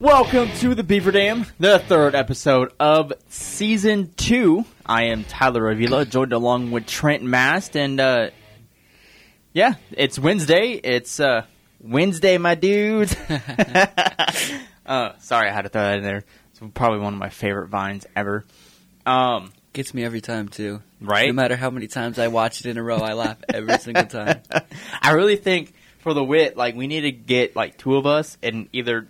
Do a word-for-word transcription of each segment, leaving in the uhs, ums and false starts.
Welcome to the Beaver Dam, the third episode of Season two. I am Tyler Avila, joined along with Trent Mast, and uh, yeah, it's Wednesday. It's uh, Wednesday, my dudes. uh, sorry, I had to throw that in there. It's probably one of my favorite vines ever. Um, Gets me every time, too. Right? No matter how many times I watch it in a row, I laugh every single time. I really think for the wit, like, we need to get, like, two of us and either...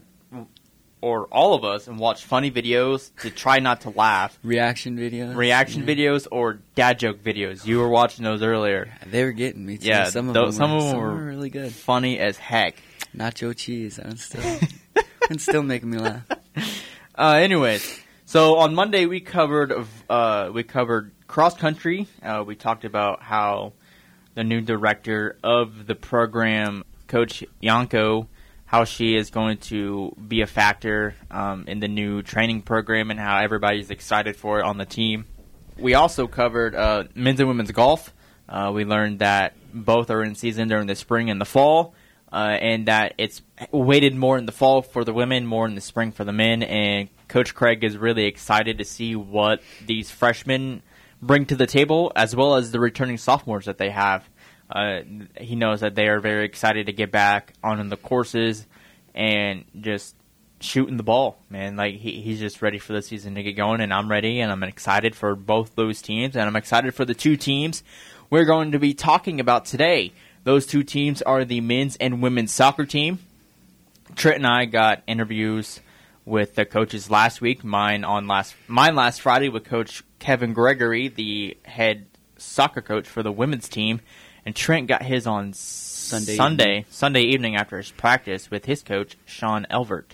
or all of us, and watch funny videos to try not to laugh. Reaction videos. Reaction yeah. videos or dad joke videos. You were watching those earlier. They were getting me, too. Yeah, some of those, them, some were, of them some were, were really good. Funny as heck. Nacho cheese. I'm still, it's still making me laugh. Uh, anyways, so on Monday we covered uh, we covered cross country. Uh, we talked about how the new director of the program, Coach Yanko, how she is going to be a factor um, in the new training program and how everybody's excited for it on the team. We also covered uh, men's and women's golf. Uh, we learned that both are in season during the spring and the fall, uh, and that it's weighted more in the fall for the women, more in the spring for the men. And Coach Craig is really excited to see what these freshmen bring to the table, as well as the returning sophomores that they have. Uh, he knows that they are very excited to get back on the courses and just shooting the ball, man. Like he, he's just ready for the season to get going, and I'm ready, and I'm excited for both those teams, and I'm excited for the two teams we're going to be talking about today. Those two teams are the men's and women's soccer team. Trent and I got interviews with the coaches last week. Mine on last mine last Friday with Coach Kevin Gregory, the head soccer coach for the women's team. And Trent got his on Sunday Sunday evening. Sunday evening after his practice with his coach, Sean Elvert.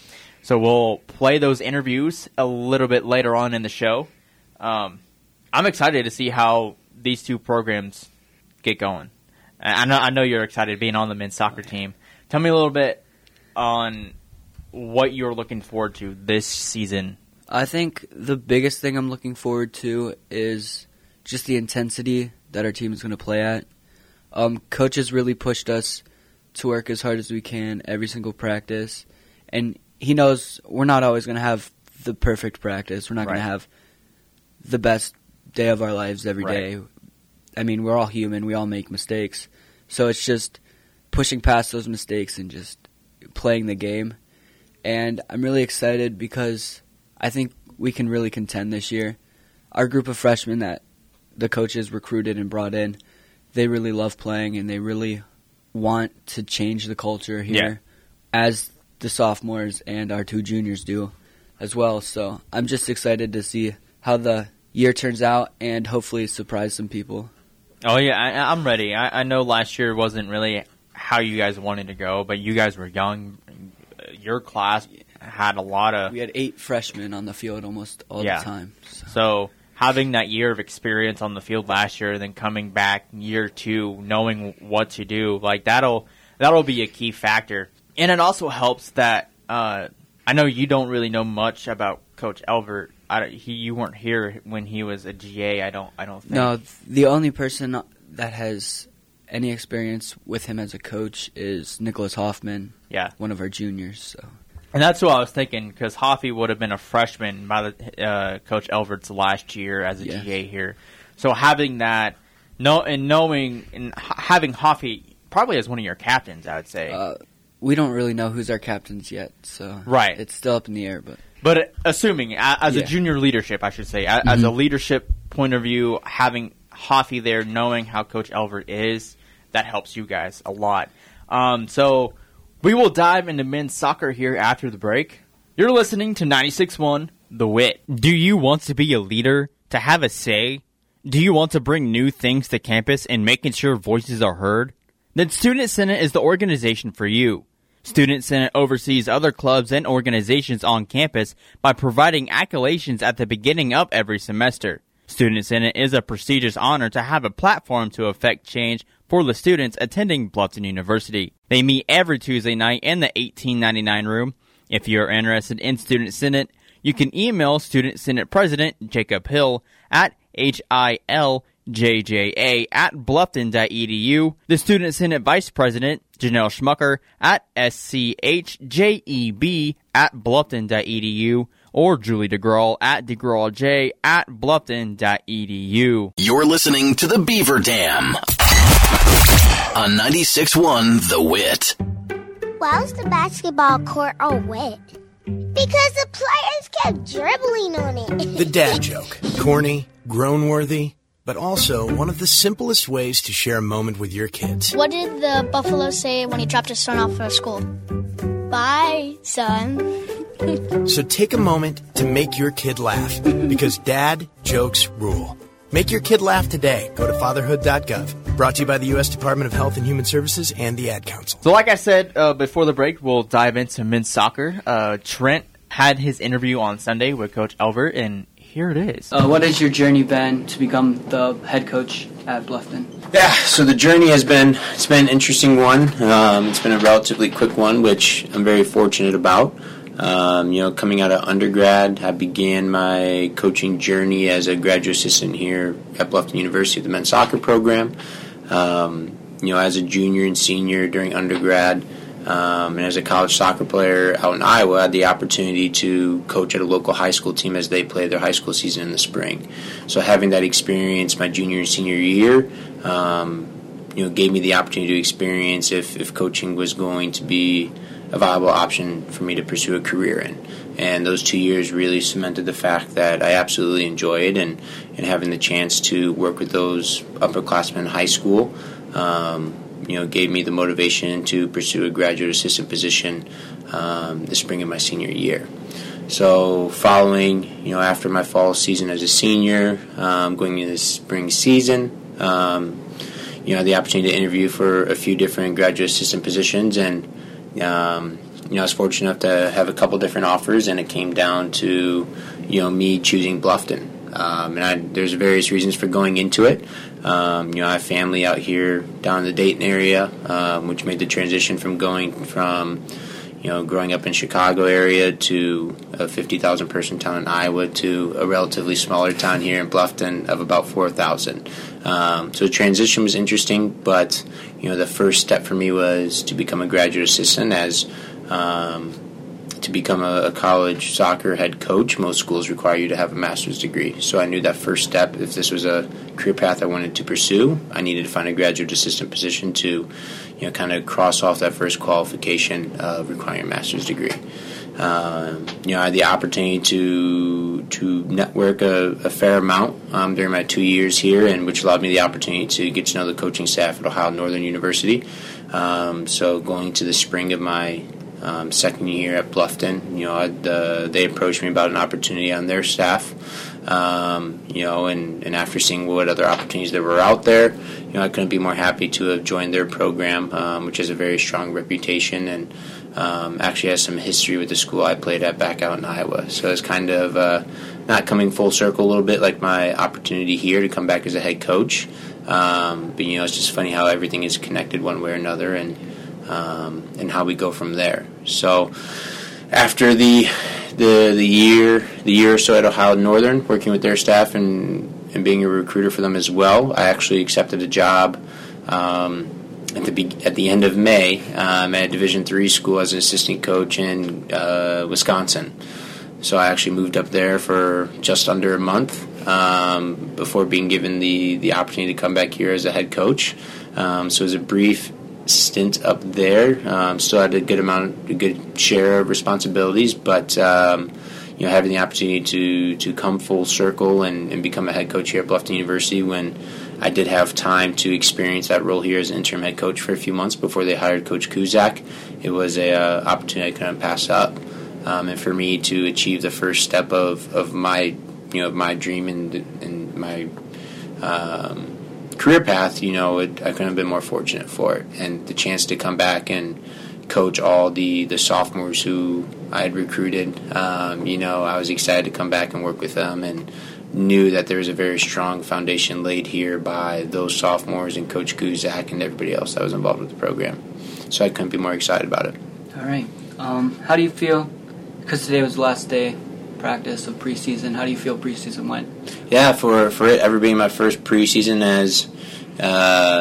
So we'll play those interviews a little bit later on in the show. Um, I'm excited to see how these two programs get going. I know I know you're excited being on the men's soccer team. Tell me a little bit on what you're looking forward to this season. I think the biggest thing I'm looking forward to is just the intensity that our team is going to play at. Um, coach has really pushed us to work as hard as we can every single practice. And he knows we're not always going to have the perfect practice. We're not right. going to have the best day of our lives every right. day. I mean, we're all human. We all make mistakes. So it's just pushing past those mistakes and just playing the game. And I'm really excited because I think we can really contend this year. Our group of freshmen that the coaches recruited and brought in, they really love playing, and they really want to change the culture here, yeah. as the sophomores and our two juniors do as well. So I'm just excited to see how the year turns out and hopefully surprise some people. Oh, yeah, I, I'm ready. I, I know last year wasn't really how you guys wanted to go, but you guys were young. Your class had a lot of... We had eight freshmen on the field almost all yeah. the time. So... so having that year of experience on the field last year, and then coming back year two, knowing what to do, like that'll that'll be a key factor. And it also helps that uh, I know you don't really know much about Coach Elvert. I, he you weren't here when he was a G A. I don't I don't think. No, the only person that has any experience with him as a coach is Nicholas Hoffman. Yeah, one of our juniors. So. And that's what I was thinking, because Hoffy would have been a freshman by the uh, Coach Elvert's last year as a yeah. G A here. So having that, know, and knowing, and having Hoffy probably as one of your captains, I would say. Uh, we don't really know who's our captains yet, so right. it's still up in the air. But but assuming, as yeah. a junior leadership, I should say, as mm-hmm. a leadership point of view, having Hoffy there, knowing how Coach Elvert is, that helps you guys a lot. Um, so... We will dive into men's soccer here after the break. You're listening to ninety-six point one The Wit. Do you want to be a leader, to have a say? Do you want to bring new things to campus and making sure voices are heard? Then Student Senate is the organization for you. Student Senate oversees other clubs and organizations on campus by providing accolations at the beginning of every semester. Student Senate is a prestigious honor to have a platform to affect change for the students attending Bluffton University. They meet every Tuesday night in the eighteen ninety-nine room. If you're interested in Student Senate, you can email Student Senate President Jacob Hill at H I L J J A at bluffton dot e d u, the Student Senate Vice President Janelle Schmucker at S C H J E B at bluffton dot e d u or Julie DeGraw at DeGrawJ at bluffton dot e d u. You're listening to the Beaver Dam on ninety-six point one The Wit. Why was the basketball court all wet? Because the players kept dribbling on it. The dad joke. Corny, groan-worthy, but also one of the simplest ways to share a moment with your kids. What did the buffalo say when he dropped his son off for school? Bye, son. So take a moment to make your kid laugh, because dad jokes rule. Make your kid laugh today. Go to fatherhood dot gov. Brought to you by the U S Department of Health and Human Services and the Ad Council. So like I said uh, before the break, we'll dive into men's soccer. Uh, Trent had his interview on Sunday with Coach Elbert, and here it is. Uh, what has your journey been to become the head coach at Bluffton? Yeah, so the journey has been, it's been an interesting one. Um, it's been a relatively quick one, which I'm very fortunate about. Um, you know, coming out of undergrad, I began my coaching journey as a graduate assistant here at Bluffton University, the men's soccer program. Um, you know, as a junior and senior during undergrad, um, and as a college soccer player out in Iowa, I had the opportunity to coach at a local high school team as they play their high school season in the spring. So having that experience my junior and senior year, um, you know, gave me the opportunity to experience if, if coaching was going to be a viable option for me to pursue a career in. And those two years really cemented the fact that I absolutely enjoy it, and, and having the chance to work with those upperclassmen in high school, um, you know, gave me the motivation to pursue a graduate assistant position um, the spring of my senior year. So following, you know, after my fall season as a senior, um, going into the spring season, um, you know, I had the opportunity to interview for a few different graduate assistant positions, and Um, you know, I was fortunate enough to have a couple different offers, and it came down to, you know, me choosing Bluffton. Um, and I, there's various reasons for going into it. Um, you know, I have family out here down in the Dayton area, um, which made the transition from going from, you know, growing up in Chicago area to a fifty thousand person town in Iowa to a relatively smaller town here in Bluffton of about four thousand. Um, so the transition was interesting, but, you know, the first step for me was to become a graduate assistant. As um, to become a, a college soccer head coach, most schools require you to have a master's degree. So I knew that first step, if this was a career path I wanted to pursue, I needed to find a graduate assistant position to, you know, kind of cross off that first qualification of requiring a master's degree. Um, you know, I had the opportunity to to network a, a fair amount um, during my two years here, and which allowed me the opportunity to get to know the coaching staff at Ohio Northern University. Um, so going to the spring of my um, second year at Bluffton, you know, I'd, uh, they approached me about an opportunity on their staff. Um, you know, and, and after seeing what other opportunities there were out there, you know, I couldn't be more happy to have joined their program, um, which has a very strong reputation, and um, actually has some history with the school I played at back out in Iowa. So it's kind of uh, not coming full circle a little bit, like my opportunity here to come back as a head coach. Um, but, you know, it's just funny how everything is connected one way or another, and um, and how we go from there. So after the the the year the year or so at Ohio Northern, working with their staff and and being a recruiter for them as well, I actually accepted a job um, at the be- at the end of May um, at a Division three school as an assistant coach in uh, Wisconsin. So I actually moved up there for just under a month um, before being given the, the opportunity to come back here as a head coach. Um, so it was a brief stint up there. Um, still had a good amount, a good share of responsibilities, but um, you know, having the opportunity to, to come full circle and, and become a head coach here at Bluffton University, when I did have time to experience that role here as an interim head coach for a few months before they hired Coach Kuzak, it was a uh, opportunity I couldn't pass up. Um, and for me to achieve the first step of, of my, you know, my dream and, and my um, career path, you know, it, I couldn't have been more fortunate for it. And the chance to come back and coach all the, the sophomores who I had recruited, um, you know, I was excited to come back and work with them, and knew that there was a very strong foundation laid here by those sophomores and Coach Kuzak and everybody else that was involved with the program. So I couldn't be more excited about it. All right. Um, how do you feel, because today was the last day practice of preseason, how do you feel preseason went? Yeah, for, for it ever being my first preseason as uh,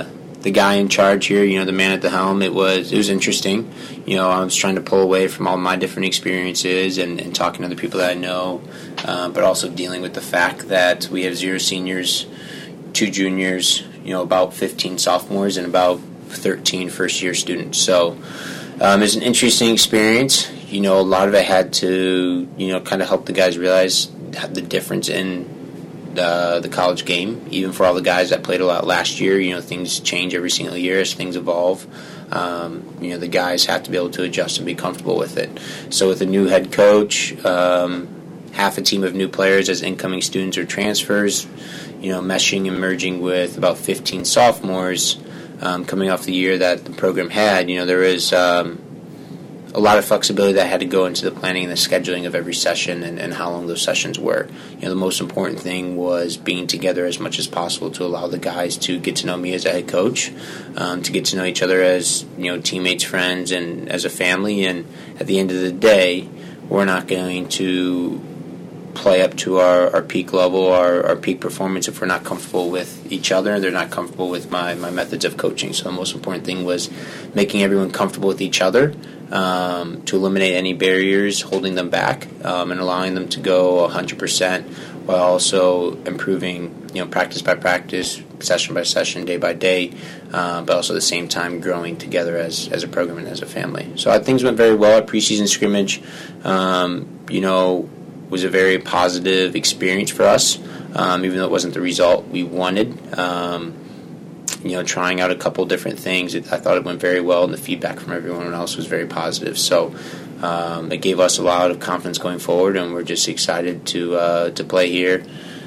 the guy in charge here, you know, the man at the helm, it was it was interesting. You know, I was trying to pull away from all my different experiences and, and talking to the people that I know, uh, but also dealing with the fact that we have zero seniors, two juniors, you know, about fifteen sophomores, and about thirteen first-year students. So um, it's an interesting experience. You know, a lot of it had to, you know, kind of help the guys realize the difference in the, the college game. Even for all the guys that played a lot last year, you know, things change every single year as things evolve. Um, you know, the guys have to be able to adjust and be comfortable with it. So with a new head coach, um, half a team of new players as incoming students or transfers, you know, meshing and merging with about fifteen sophomores um, coming off the year that the program had, you know, there is um, a lot of flexibility that had to go into the planning and the scheduling of every session and, and how long those sessions were. You know, the most important thing was being together as much as possible to allow the guys to get to know me as a head coach, um, to get to know each other as, you know, teammates, friends, and as a family. And at the end of the day, we're not going to play up to our, our peak level, our, our peak performance if we're not comfortable with each other. They're not comfortable with my, my methods of coaching. So the most important thing was making everyone comfortable with each other, um, to eliminate any barriers holding them back, um, and allowing them to go one hundred percent while also improving, you know, practice by practice, session by session, day by day, uh, but also at the same time growing together as, as a program and as a family. So uh, things went very well at preseason scrimmage. Um, you know, was a very positive experience for us, um, even though it wasn't the result we wanted. Um, you know, trying out a couple different things, it, I thought it went very well, and the feedback from everyone else was very positive. So um, it gave us a lot of confidence going forward, and we're just excited to uh, to play here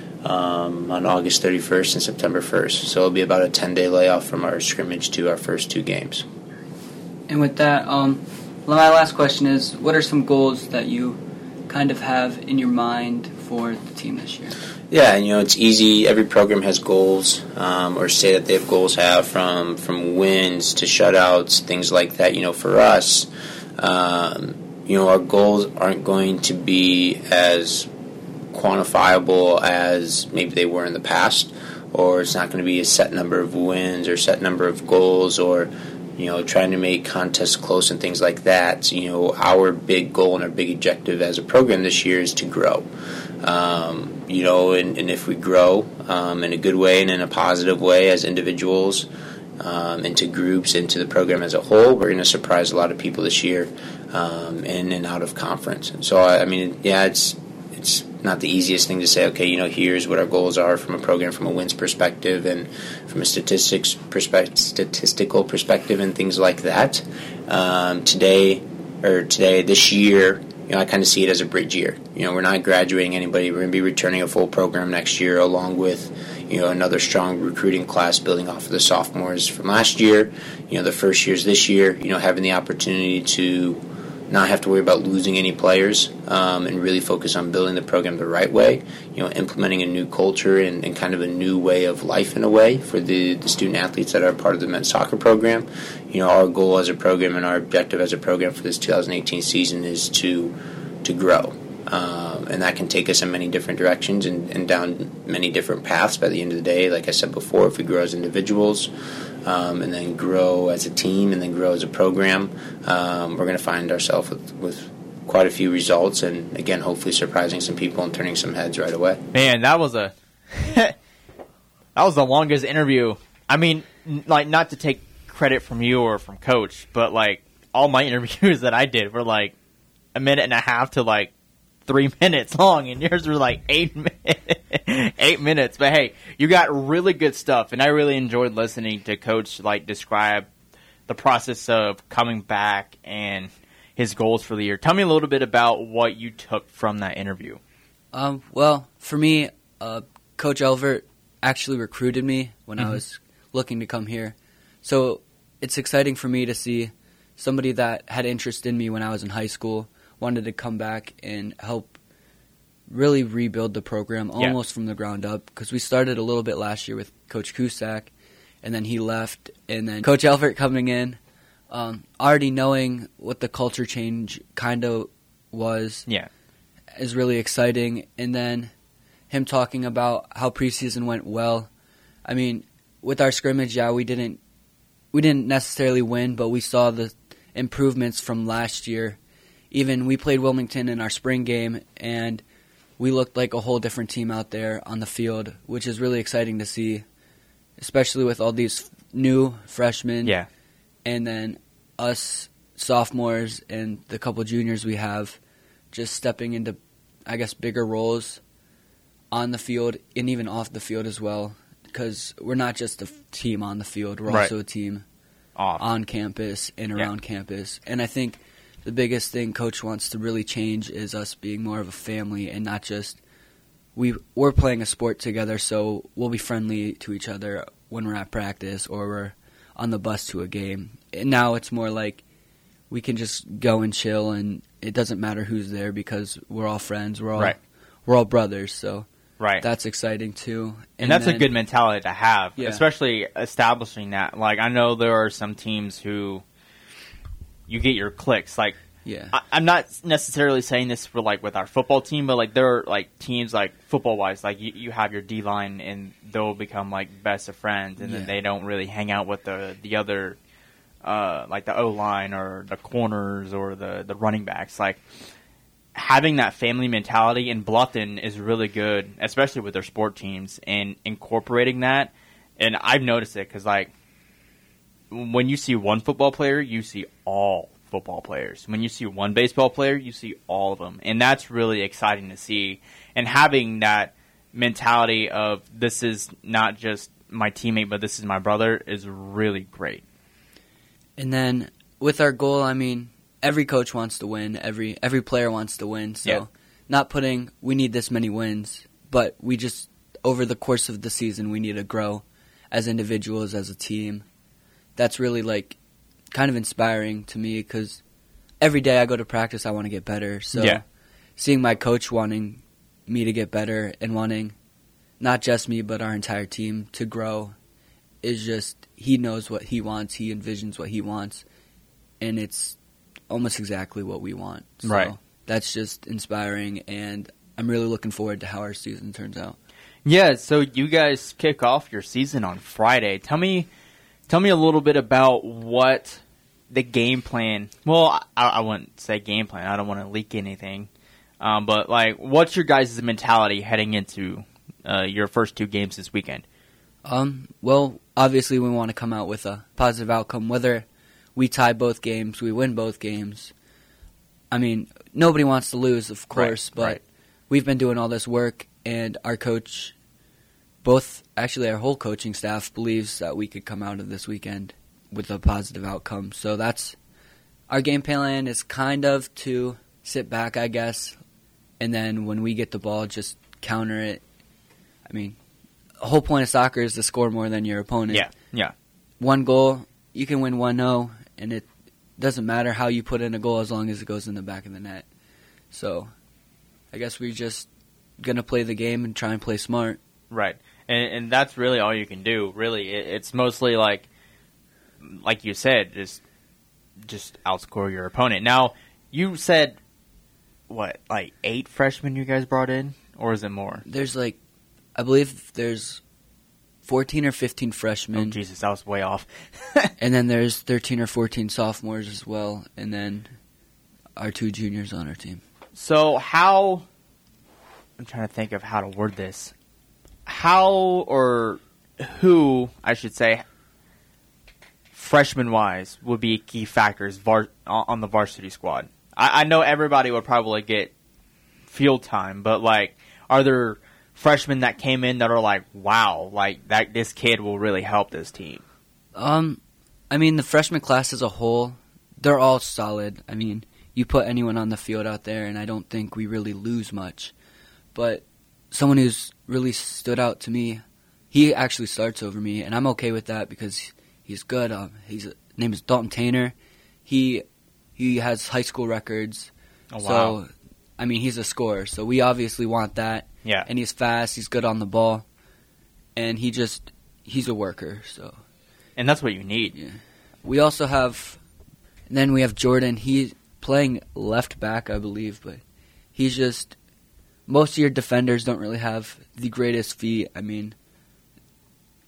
um, on August thirty-first and September first. So it'll be about a ten-day layoff from our scrimmage to our first two games. And with that, um, my last question is, what are some goals that you kind of have in your mind for the team this year? Yeah, and you know, it's easy. Every program has goals, um, or say that they have goals have from from wins to shutouts, things like that. You know, for us, um, you know, our goals aren't going to be as quantifiable as maybe they were in the past, or it's not going to be a set number of wins or set number of goals, or you know, trying to make contests close and things like that. You know, our big goal and our big objective as a program this year is to grow. Um, you know, and, and if we grow um, in a good way and in a positive way as individuals, um, into groups, into the program as a whole, we're going to surprise a lot of people this year, um, in and out of conference. And so, I, I mean, yeah, it's it's not the easiest thing to say, okay, you know, here's what our goals are from a program, from a wins perspective and from a statistics perspective, statistical perspective and things like that. Um, today, or today, this year, you know, I kind of see it as a bridge year. You know, we're not graduating anybody. We're going to be returning a full program next year, along with, you know, another strong recruiting class building off of the sophomores from last year. You know, the first years this year, you know, having the opportunity to not have to worry about losing any players, um, and really focus on building the program the right way, you know, implementing a new culture and, and kind of a new way of life in a way for the, the student athletes that are part of the men's soccer program. You know, our goal as a program and our objective as a program for this two thousand eighteen season is to to grow. Um, and that can take us in many different directions and, and down many different paths by the end of the day. Like I said before, if we grow as individuals, Um, and then grow as a team, and then grow as a program, um, we're going to find ourselves with, with quite a few results, and again, hopefully surprising some people and turning some heads right away. Man, that was a that was the longest interview. I mean, n- like, not to take credit from you or from Coach, but like all my interviews that I did were like a minute and a half to like three minutes long, and yours were like eight minutes. Eight minutes. But hey, you got really good stuff, and I really enjoyed listening to Coach like describe the process of coming back and his goals for the year. Tell me a little bit about what you took from that interview. Um, well, for me, uh, Coach Elvert actually recruited me when mm-hmm. I was looking to come here. So it's exciting for me to see somebody that had interest in me when I was in high school, wanted to come back and help really rebuild the program almost yeah. from the ground up, because we started a little bit last year with Coach Cusack, and then he left, and then Coach Elvert coming in, um, already knowing what the culture change kind of was yeah. is really exciting. And then him talking about how preseason went well. I mean, with our scrimmage, yeah, we didn't we didn't necessarily win, but we saw the improvements from last year. Even we played Wilmington in our spring game, and we looked like a whole different team out there on the field, which is really exciting to see, especially with all these new freshmen. Yeah. And then us sophomores and the couple juniors we have just stepping into, I guess, bigger roles on the field and even off the field as well, because we're not just a team on the field. We're Right. also a team Off. on campus and around Yeah. campus. And I think the biggest thing Coach wants to really change is us being more of a family and not just we, we're playing a sport together, so we'll be friendly to each other when we're at practice or we're on the bus to a game. And now it's more like we can just go and chill, and it doesn't matter who's there because we're all friends. We're all Right. we're all brothers, so Right. that's exciting too. And, that's then- a good mentality to have, Yeah. especially establishing that. Like, I know there are some teams who you get your clicks. Like, Yeah. I, I'm not necessarily saying this for, like, with our football team, but, like, there are, like, teams, like, football-wise, like, you, you have your D-line, and they'll become, like, best of friends, and Yeah. then they don't really hang out with the, the other, uh, like, the O-line or the corners or the, the running backs. Like, having that family mentality in Bluffton is really good, especially with their sport teams, and incorporating that. And I've noticed it because, like, when you see one football player, you see all football players. When you see one baseball player, you see all of them. And that's really exciting to see. And having that mentality of this is not just my teammate, but this is my brother is really great. And then with our goal, I mean, every coach wants to win. Every every player wants to win. So Yeah. not putting, we need this many wins, but we just, over the course of the season, we need to grow as individuals, as a team. That's really, like, kind of inspiring to me because every day I go to practice, I want to get better. So Yeah. seeing my coach wanting me to get better and wanting not just me but our entire team to grow is just, he knows what he wants, he envisions what he wants, and it's almost exactly what we want. So Right. that's just inspiring, and I'm really looking forward to how our season turns out. Yeah, so you guys kick off your season on Friday. Tell me tell me a little bit about what the game plan, well, I, I wouldn't say game plan, I don't want to leak anything, um, but, like, what's your guys' mentality heading into uh, your first two games this weekend? Um, well, obviously we want to come out with a positive outcome, whether we tie both games, we win both games. I mean, nobody wants to lose, of course, Right, but right. we've been doing all this work, and our coach, both, actually our whole coaching staff, believes that we could come out of this weekend with a positive outcome. So that's, our game plan is kind of to sit back, I guess, and then when we get the ball, just counter it. I mean, the whole point of soccer is to score more than your opponent. Yeah, yeah. One goal, you can win one oh, and it doesn't matter how you put in a goal as long as it goes in the back of the net. So I guess we're just going to play the game and try and play smart. Right, and, and that's really all you can do. Really, it, it's mostly like, like you said, just just outscore your opponent. Now, you said what, like eight freshmen you guys brought in, or is it more? There's like, I believe there's fourteen or fifteen Oh freshmen, Jesus, that was way off. and then there's thirteen or fourteen sophomores as well, and then our two juniors on our team. So how? I'm trying to think of how to word this. How or who, I should say, freshman-wise, would be key factors var- on the varsity squad? I-, I know everybody would probably get field time, but like, are there freshmen that came in that are like, wow, like that this kid will really help this team? Um, I mean, the freshman class as a whole, they're all solid. I mean, you put anyone on the field out there, and I don't think we really lose much. But someone who's really stood out to me, he actually starts over me, and I'm okay with that because he's good. Um, his name is Dalton Tainer. He he has high school records. Oh, wow. So, I mean, he's a scorer. So we obviously want that. Yeah. And he's fast. He's good on the ball. And he just, he's a worker. So And that's what you need. yeah. We also have, and then we have Jordan. He's playing left back, I believe, but he's just, most of your defenders don't really have the greatest feet. I mean,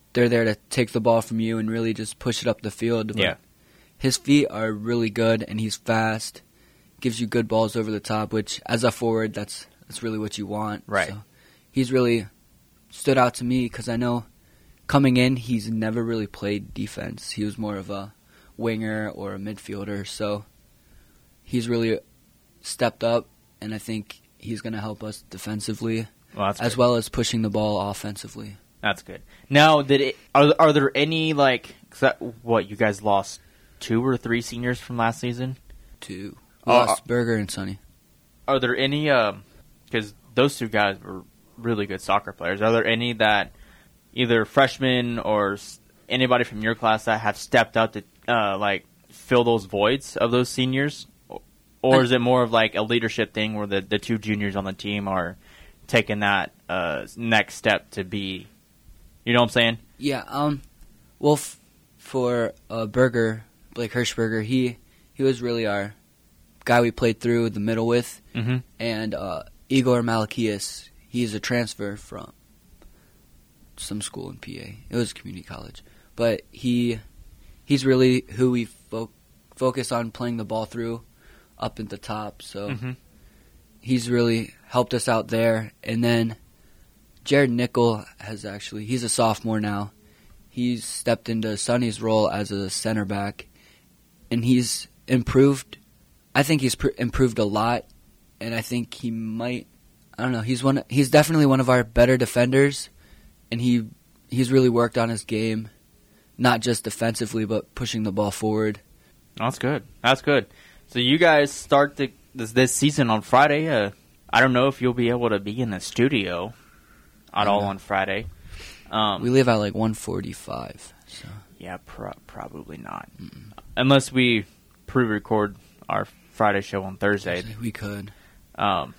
they're there to take the ball from you and really just push it up the field. But Yeah. his feet are really good, and he's fast. Gives you good balls over the top, which as a forward, that's that's really what you want. Right. So he's really stood out to me because I know coming in, he's never really played defense. He was more of a winger or a midfielder. So he's really stepped up, and I think he's going to help us defensively Well, that's as good. well as pushing the ball offensively. That's good. Now, did it? Are are there any like? 'Cause that, what you guys lost two or three seniors from last season? To Uh, lost Berger and Sonny. Are there any? Because those two guys were really good soccer players. Are there any that either freshmen or s- anybody from your class that have stepped up to uh, like fill those voids of those seniors, or I- is it more of like a leadership thing where the, the two juniors on the team are taking that uh, next step to be? You know what I'm saying? Yeah. Um. Well, f- for uh, Berger, Blake Hirschberger, he he was really our guy we played through the middle with, Mm-hmm. and uh, Igor Malakias, he's a transfer from some school in P A. It was a community college, but he he's really who we fo- focus on playing the ball through up at the top. So Mm-hmm. he's really helped us out there. And then Jared Nickel has actually, he's a sophomore now. He's stepped into Sonny's role as a center back, and he's improved. I think he's pr- improved a lot, and I think he might. I don't know. He's one. He's definitely one of our better defenders, and he he's really worked on his game, not just defensively, but pushing the ball forward. That's good. That's good. So you guys start the, this this season on Friday. Uh, I don't know if you'll be able to be in the studio at all on Friday. Um, We leave at like one forty-five. So yeah, pro- probably not, Mm-mm. unless we pre-record our Friday show on Thursday. we could. Um,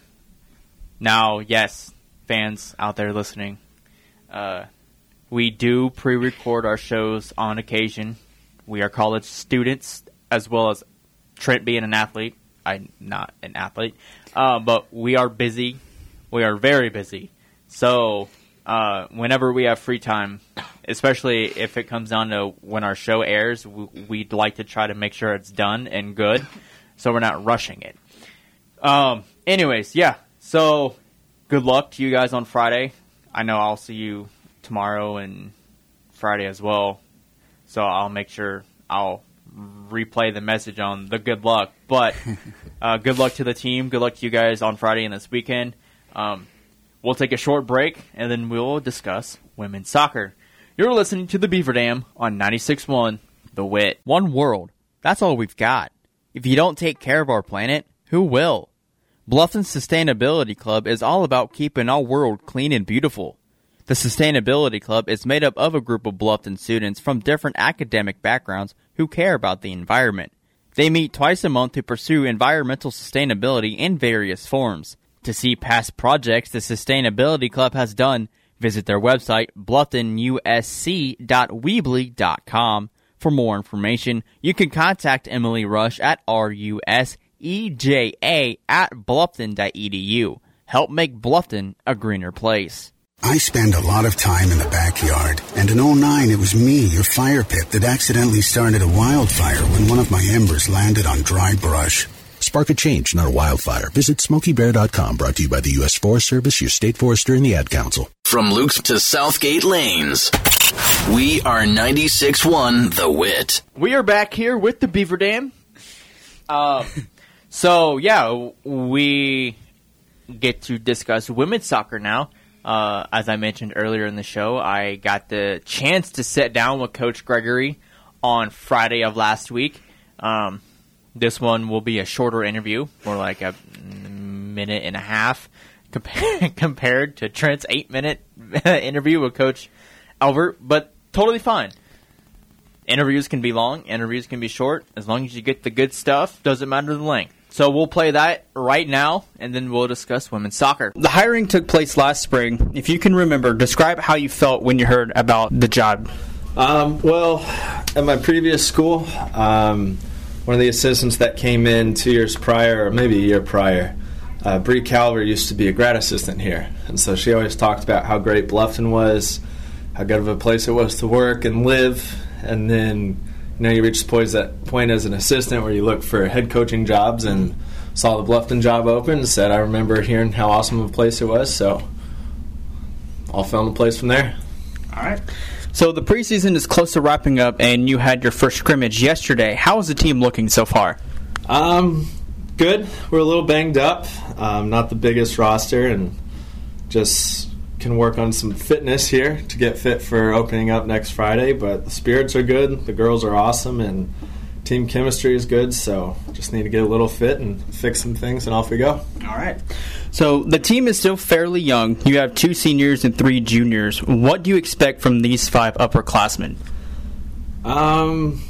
now, yes, fans out there listening, uh, we do pre-record our shows on occasion. We are college students, as well as Trent being an athlete. I'm not an athlete, uh, but we are busy. We are very busy. So uh, whenever we have free time, especially if it comes down to when our show airs, we, we'd like to try to make sure it's done and good, so we're not rushing it. Um. Anyways, yeah. So good luck to you guys on Friday. I know I'll see you tomorrow and Friday as well. So I'll make sure I'll replay the message on the good luck. But uh, good luck to the team. Good luck to you guys on Friday and this weekend. Um, we'll take a short break, and then we'll discuss women's soccer. You're listening to the Beaver Dam on ninety-six point one The Wit. One world. That's all we've got. If you don't take care of our planet, who will? Bluffton Sustainability Club is all about keeping our world clean and beautiful. The Sustainability Club is made up of a group of Bluffton students from different academic backgrounds who care about the environment. They meet twice a month to pursue environmental sustainability in various forms. To see past projects the Sustainability Club has done, visit their website, bluffton u s c dot weebly dot com. For more information, you can contact Emily Rush at ruseja at bluffton dot e d u. Help make Bluffton a greener place. I spend a lot of time in the backyard, and in oh nine it was me, your fire pit, that accidentally started a wildfire when one of my embers landed on dry brush. Spark a change, not a wildfire. Visit smoky bear dot com, brought to you by the U S Forest Service, your state forester, and the Ad Council. From Luke to Southgate Lanes, we are ninety-six point one The Wit. We are back here with the Beaver Dam. Uh, so, yeah, we get to discuss women's soccer now. Uh, as I mentioned earlier in the show, I got the chance to sit down with Coach Gregory on Friday of last week. Um, this one will be a shorter interview, more like a minute and a half, compa- compared to Trent's eight-minute interview with Coach Albert, but totally fine. Interviews can be long, interviews can be short. As long as you get the good stuff, doesn't matter the length. So we'll play that right now, and then we'll discuss women's soccer. The hiring took place last spring. If you can remember, describe how you felt when you heard about the job. Um, well, at my previous school, um, one of the assistants that came in two years prior, or maybe a year prior, uh, Bree Calver used to be a grad assistant here. And so she always talked about how great Bluffton was, how good of a place it was to work and live. And then, you know, you reach the point, that point as an assistant where you look for head coaching jobs and saw the Bluffton job open and said, I remember hearing how awesome of a place it was, so all fell into place from there. All right. So the preseason is close to wrapping up, and you had your first scrimmage yesterday. How is the team looking so far? Um, good. We're a little banged up. Um, not the biggest roster, and just can work on some fitness here to get fit for opening up next Friday. But the spirits are good. The girls are awesome, and team chemistry is good. So just need to get a little fit and fix some things, and off we go. All right. So the team is still fairly young. You have two seniors and three juniors. What do you expect from these five upperclassmen? Um,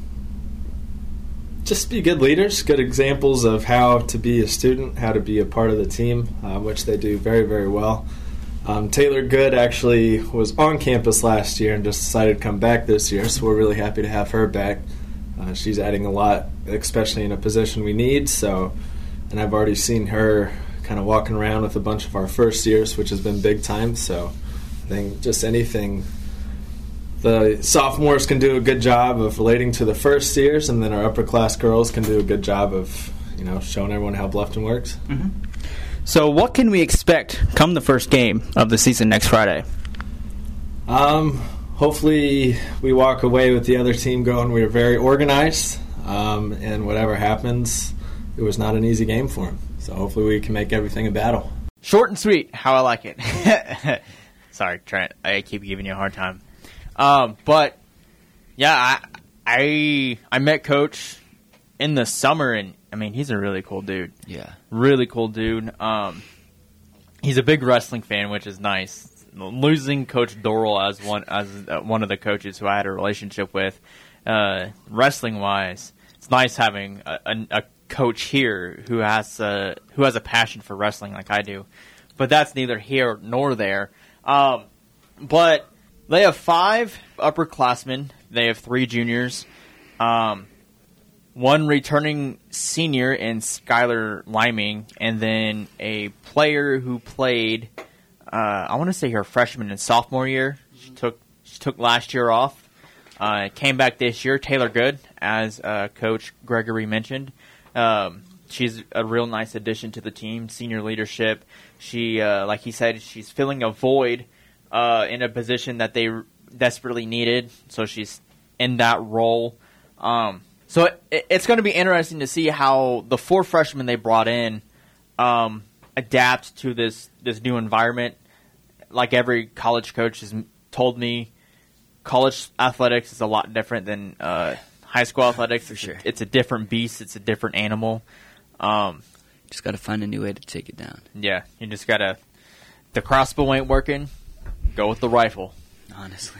just be good leaders, good examples of how to be a student, how to be a part of the team, uh, which they do very, very well. Um, Taylor Good actually was on campus last year and just decided to come back this year, so we're really happy to have her back. Uh, she's adding a lot, especially in a position we need. So, and I've already seen her kind of walking around with a bunch of our first years, which has been big time. So I think just anything the sophomores can do a good job of relating to the first years, and then our upper class girls can do a good job of, you know, showing everyone how Bluffton works. Mm-hmm. So what can we expect come the first game of the season next Friday? Um, hopefully we walk away with the other team going, we were very organized, um, and whatever happens, it was not an easy game for them. So hopefully we can make everything a battle. Short and sweet, how I like it. Sorry, Trent, I keep giving you a hard time. Um, but yeah, I, I I met Coach in the summer, and I mean he's a really cool dude. Yeah, really cool dude. Um, he's a big wrestling fan, which is nice. Losing Coach Doral as one as uh, one of the coaches who I had a relationship with, uh, wrestling wise, it's nice having a, a, a coach here who has uh, who has a passion for wrestling like I do. But that's neither here nor there. Um, but they have five upperclassmen. They have three juniors. Um, one returning senior in Skylar Liming, and then a player who played, uh, I want to say her freshman and sophomore year. She took she took last year off. Uh, came back this year, Taylor Good, as uh, Coach Gregory mentioned. Um, she's a real nice addition to the team, senior leadership. She, uh, like he said, she's filling a void Uh, in a position that they desperately needed, so she's in that role. Um, so it, it's going to be interesting to see how the four freshmen they brought in um, adapt to this, this new environment. Like every college coach has told me, college athletics is a lot different than uh, high school athletics. For sure. It's a different beast. It's a different animal. Um, just got to find a new way to take it down. Yeah, you just got to – the crossbow ain't working. Go with the rifle. Honestly.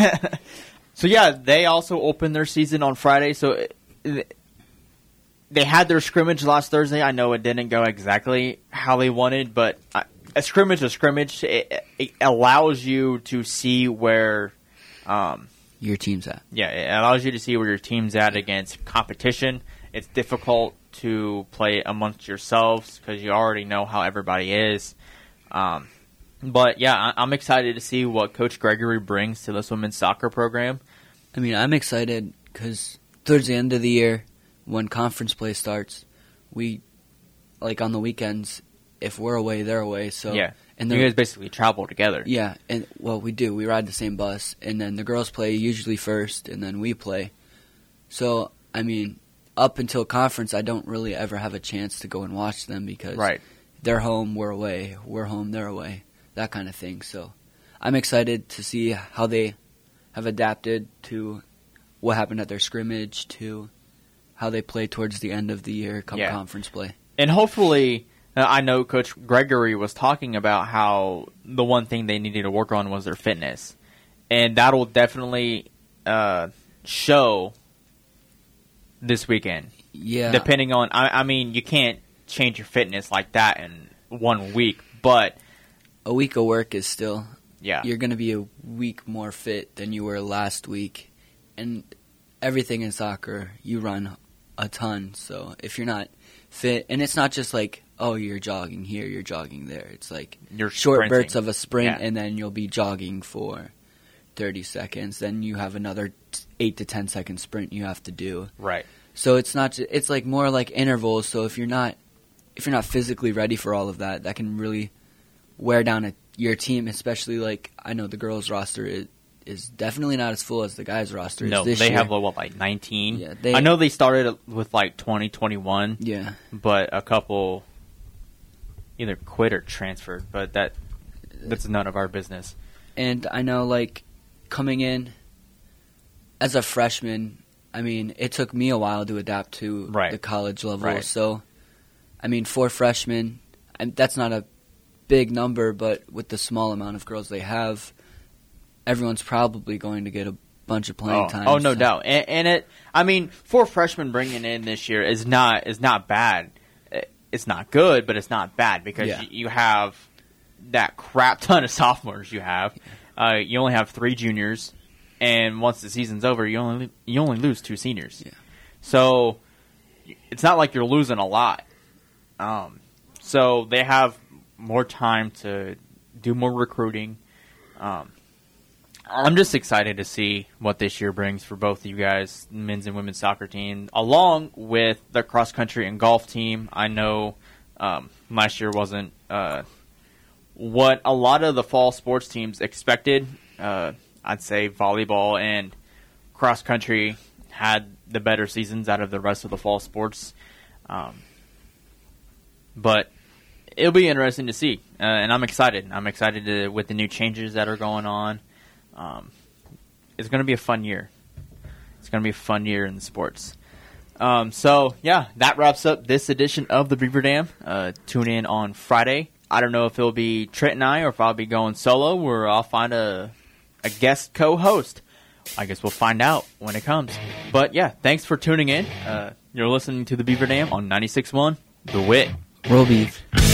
So, yeah, they also opened their season on Friday. So, it, they had their scrimmage last Thursday. I know it didn't go exactly how they wanted, but a scrimmage is scrimmage. It, it allows you to see where um, your team's at. Yeah, it allows you to see where your team's at against competition. It's difficult to play amongst yourselves because you already know how everybody is. Um But, yeah, I'm excited to see what Coach Gregory brings to this women's soccer program. I mean, I'm excited because towards the end of the year, when conference play starts, we, like on the weekends, if we're away, they're away. So yeah, and you guys basically travel together. Yeah, and well, we do. We ride the same bus, and then the girls play usually first, and then we play. So, I mean, up until conference, I don't really ever have a chance to go and watch them because right. they're home, we're away. We're home, they're away. That kind of thing. So I'm excited to see how they have adapted to what happened at their scrimmage, to how they play towards the end of the year come yeah. conference play. And hopefully, uh, I know Coach Gregory was talking about how the one thing they needed to work on was their fitness. And that'll definitely uh, show this weekend. Yeah. Depending on, I, I mean, you can't change your fitness like that in one week, but a week of work is still, yeah. you're going to be a week more fit than you were last week. And everything in soccer, you run a ton. So if you're not fit, and it's not just like, oh, you're jogging here, you're jogging there. It's like you're short sprinting. bursts of a sprint, yeah. and then you'll be jogging for thirty seconds. Then you have another eight to ten second sprint you have to do. Right. So it's not. Ju- it's like more like intervals. So if you're not, if you're not physically ready for all of that, that can really wear down a, your team. Especially like I know the girls' roster is, is definitely not as full as the guys' roster is no, this they year. have what like nineteen. Yeah, they, I know they started with like twenty, twenty-one. Yeah, but a couple either quit or transferred. But that that's none of our business. And I know like coming in as a freshman. I mean, it took me a while to adapt to right. the college level. Right. So, I mean, for freshmen, and that's not a big number, but with the small amount of girls they have, everyone's probably going to get a bunch of playing oh, time. Oh, no so. doubt. And, and it, I mean, for freshmen bringing in this year is not is not bad. It's not good, but it's not bad because yeah. you, you have that crap ton of sophomores. You have, uh, you only have three juniors. And once the season's over, you only you only lose two seniors. Yeah. So it's not like you're losing a lot. Um, so they have more time to do more recruiting. Um, I'm just excited to see what this year brings for both of you guys, men's and women's soccer team, along with the cross country and golf team. I know um, last year wasn't uh, what a lot of the fall sports teams expected. Uh, I'd say volleyball and cross country had the better seasons out of the rest of the fall sports. Um, but it'll be interesting to see, uh, and I'm excited. I'm excited to, with the new changes that are going on. Um, it's going to be a fun year. It's going to be a fun year in the sports. Um, so, yeah, that wraps up this edition of the Beaver Dam. Uh, tune in on Friday. I don't know if it'll be Trent and I or if I'll be going solo, or I'll find a a guest co-host. I guess we'll find out when it comes. But yeah, thanks for tuning in. Uh, you're listening to the Beaver Dam on ninety-six point one The Wit. Roll Beef.